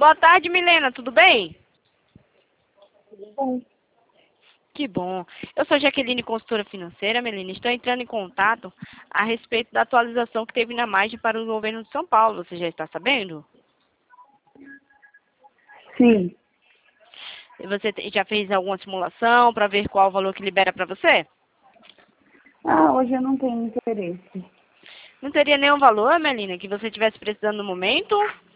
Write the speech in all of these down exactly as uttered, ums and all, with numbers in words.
Boa tarde, Milena, tudo bem? Tudo bom? Que bom. Eu sou Jaqueline, consultora financeira, Milena. Estou entrando em contato a respeito da atualização que teve na margem para o governo de São Paulo. Você já está sabendo? Sim. E você te- já fez alguma simulação para ver qual o valor que libera para você? Ah, hoje eu não tenho interesse. Não teria nenhum valor, Melina, que você estivesse precisando no momento?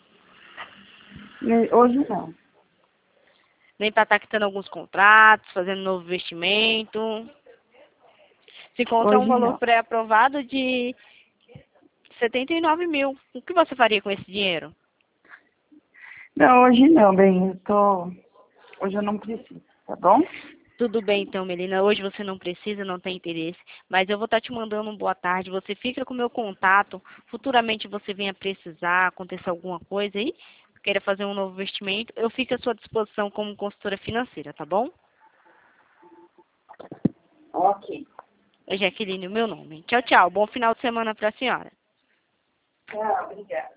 E hoje não. Nem para estar quitando alguns contratos, fazendo novo investimento? Se encontra um Hoje valor não. pré-aprovado de setenta e nove mil. O que você faria com esse dinheiro? Não, hoje não, bem. Eu tô... Hoje eu não preciso, tá bom? Tudo bem, então, Melina. Hoje você não precisa, não tem interesse, mas eu vou estar te mandando um boa tarde. Você fica com o meu contato. Futuramente você venha precisar, acontecer alguma coisa aí, queira fazer um novo investimento, eu fico à sua disposição como consultora financeira, tá bom? Ok. É Jaqueline, o meu nome. Tchau, tchau. Bom final de semana para a senhora. Tchau, obrigada.